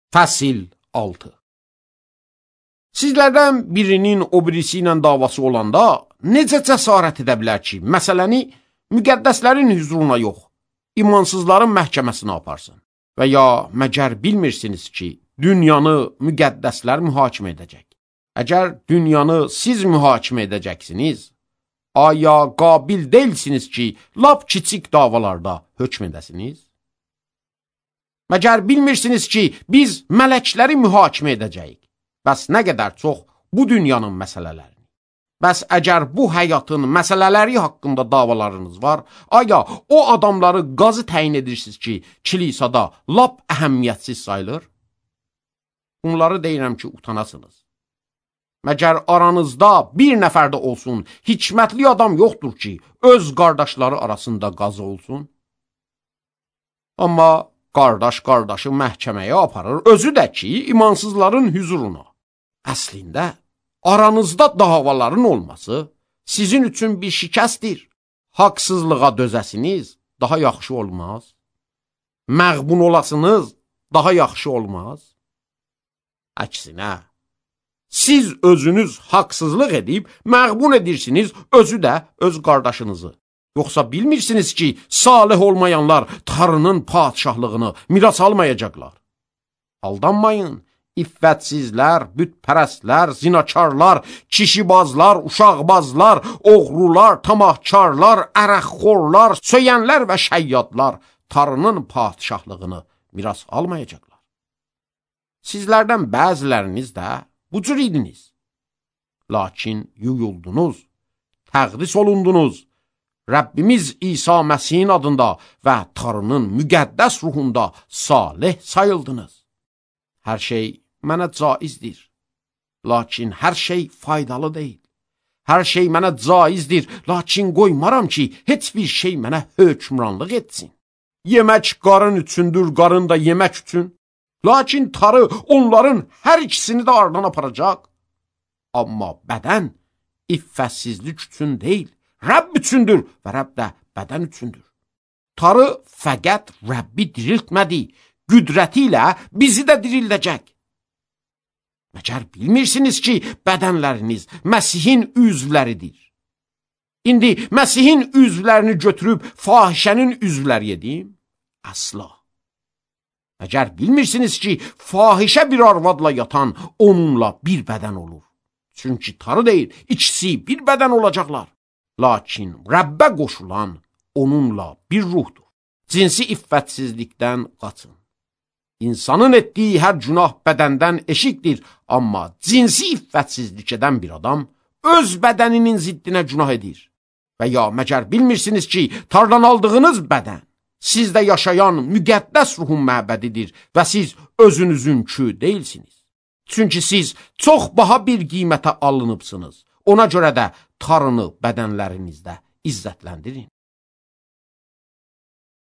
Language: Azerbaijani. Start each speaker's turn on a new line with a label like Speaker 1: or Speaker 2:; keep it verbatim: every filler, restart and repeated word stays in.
Speaker 1: Fəsil altı. Sizlərdən birinin o birisi ilə davası olanda necə cəsarət edə bilər ki, məsələni müqəddəslərin hüzuruna yox, imansızların məhkəməsinə aparsın? Və ya məgər bilmirsiniz ki, dünyanı müqəddəslər mühakimə edəcək? Əgər dünyanı siz mühakimə edəcəksiniz, aya qabil deyilsiniz ki, lap kiçik davalarda hökm edəsiniz? Məgər bilmirsiniz ki, biz mələkləri mühakimə edəcəyik? Bəs nə qədər çox bu dünyanın məsələlərini? Bəs əgər bu həyatın məsələləri haqqında davalarınız var, aya o adamları qazı təyin edirsiniz ki, kilisada lap əhəmiyyətsiz sayılır? Bunları deyirəm ki, utanasınız. Məgər aranızda bir nəfərdə olsun, hikmətli adam yoxdur ki, öz qardaşları arasında qazı olsun? Amma qardaş qardaşı məhkəməyə aparır, özü də ki, imansızların hüzuruna. Əslində, aranızda davaların olması sizin üçün bir şikəstdir. Haqsızlığa dözəsiniz, daha yaxşı olmaz. Məğbun olasınız, daha yaxşı olmaz. Əksinə, siz özünüz haqsızlıq edib, məğbun edirsiniz, özü də öz qardaşınızı. Yoxsa bilmirsiniz ki, salih olmayanlar Tanrının padişahlığını miras almayacaqlar. Aldanmayın, iffətsizlər, bütpərəstlər, zinakarlar, kişibazlar, uşaqbazlar, oğrular, tamahkarlar, ərəxxorlar, söyənlər və şəyyadlar Tanrının padişahlığını miras almayacaqlar. Sizlərdən bəziləriniz də bu cür idiniz. Lakin yuyuldunuz, təqdis olundunuz. Rəbbimiz İsa Məsihin adında və Tanrının müqəddəs ruhunda salih sayıldınız. Hər şey mənə caizdir, lakin hər şey faydalı deyil. Hər şey mənə caizdir, lakin qoymaram ki, heç bir şey mənə hökmranlıq etsin. Yemək qarın üçündür, qarın da yemək üçün. Lakin Tanrı onların hər ikisini də aradan aparacaq. Amma bədən iffətsizlik üçün deyil, Rəbb üçündür və Rəbb də bədən üçündür. Tanrı fəqət Rəbbi diriltmədi, qüdrəti ilə bizi də dirildəcək. Məgər bilmirsiniz ki, bədənləriniz Məsihin üzvləridir. İndi Məsihin üzvlərini götürüb fahişənin üzvləri edim? Əsla. Məgər bilmirsiniz ki, fahişə bir arvadla yatan onunla bir bədən olur. Çünki Tanrı deyir, ikisi bir bədən olacaqlar. Lakin Rəbbə qoşulan onunla bir ruhdur. Cinsi iffətsizlikdən qaçın. İnsanın etdiyi hər günah bədəndən eşikdir, amma cinsi iffətsizlik edən bir adam öz bədəninin ziddinə günah edir. Və ya məgər bilmirsiniz ki, Tanrıdan aldığınız bədən sizdə yaşayan müqəddəs ruhun məbədidir və siz özünüzünkü deyilsiniz. Çünki siz çox baha bir qiymətə alınıbsınız. Ona görə də Tanrını bədənlərinizdə izzətləndirin.